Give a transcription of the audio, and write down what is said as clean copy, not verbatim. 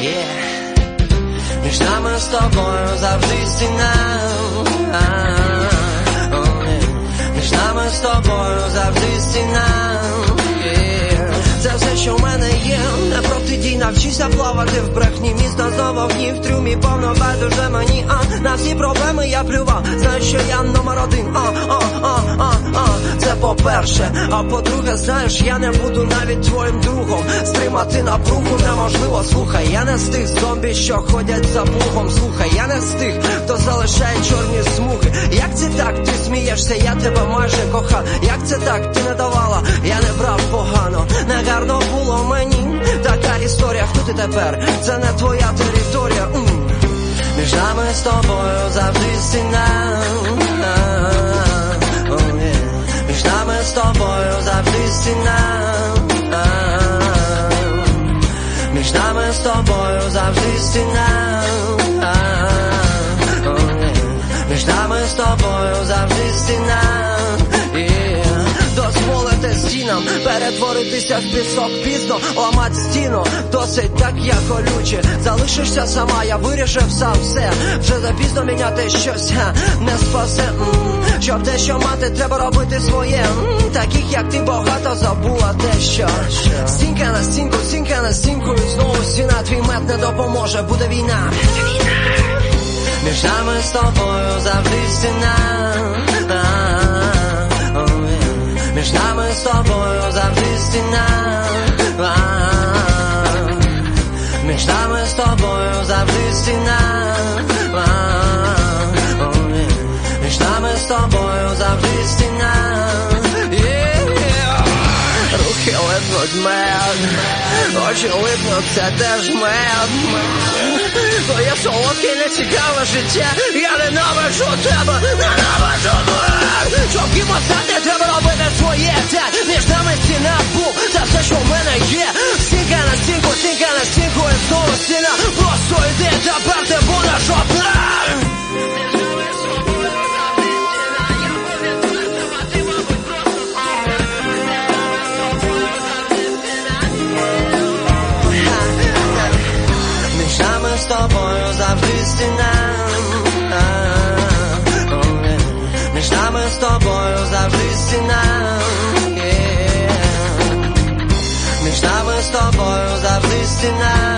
Між нами з тобою завжди стіна. Між нами з тобою завжди стіна. Це все, що в мене є. Не протидій, навчися плавати в брехні. Місто знову в ній, в трюмі повно байдуже мені. На всі проблеми я плював. Знаю, що я номер один. Це по-перше. А по-друге, знаєш, я не буду навіть твоїм другом. Стримати напругу неможливо. Слухай, я не з тих зомбі, що ходять за плугом. Слухай, я не з тих, хто залишає чорні смуги. Як це так? Ти смієшся, я тебе майже кохав. Як це так? Ти не давала, я не брав погано. Не гарно було мені. Така історія, хто ти тепер? Це не твоя територія. Між нами з тобою завжди стіна. Між нами з тобою завжди стіна. Між нами з тобою завжди стіна. Між нами з тобою завжди стіна. Дозволити стінам перетворитися в пісок. Пізно ламать стіну, досить так я колюче. Залишишся сама, я вирішив сам все. Вже запізно міняти щось, не спасе. Щоб дещо мати, треба робити своє. Таких як ти багато забула дещо. Стінка на стінку, стінка на стінку. І знову стіна, твій мед не допоможе, буде війна. Між нами з тобою завжди стіна. Між нами з тобою завжди стіна. Між нами з тобою завжди стіна. Між нами з тобою завжди стіна. Рухи липнуть мед, очі липнуть, це теж мед. Твоє солодке нецікаве життя, я ненавиджу тебе, ненавиджу тебе. Щоб кимось стати, треба робити своє. Так, між нами стіна був, це все, що в мене є. Стінка на стінку, стінка на стінку, і знову стіна. Просто йди, тепер ти будеш одна. Між нами з тобою завжди стіна. Між нами з тобою завжди стіна. Між нами з тобою завжди стіна.